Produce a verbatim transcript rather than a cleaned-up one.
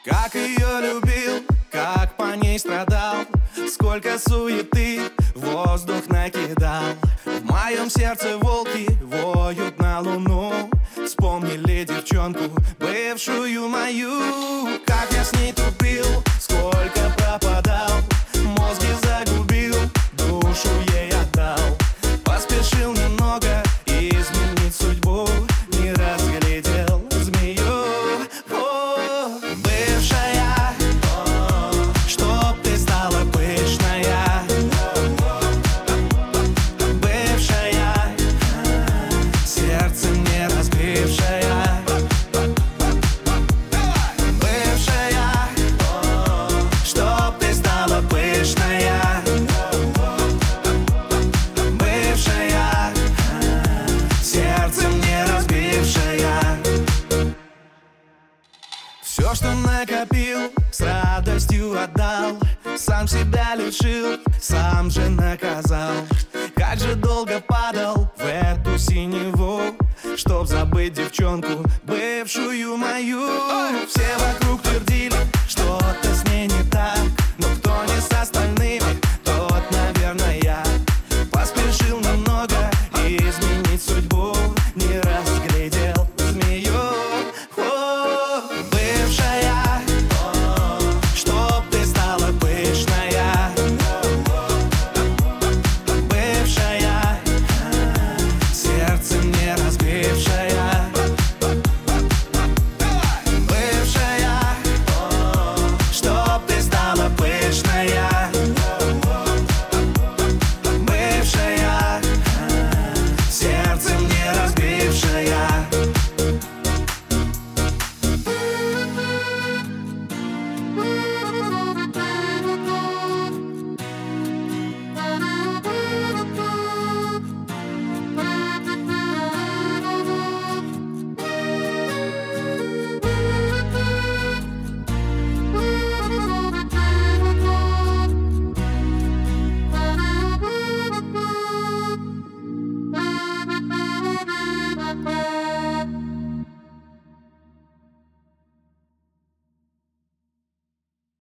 Как ее любил, как по ней страдал, сколько суеты воздух накидал. В моем сердце волки воют на луну. Вспомнили девчонку, бывшую мою. Как я с ней тупил, сколько пропадал, мозги загубил, душу ей отдал. Поспешил немного изменить судьбу, не разглядел змею. О, бывшая, чтоб ты стала пышная. Бывшая, сердце мне разбившая. Бывшая, чтоб ты стала пышная. Бывшая, сердце мне разбившая. Все, что накопил, с радостью отдал, сам себя лишил, сам же наказал. Как же долго падал в эту синеву, чтоб забыть девчонку, бывшую мою. Все вокруг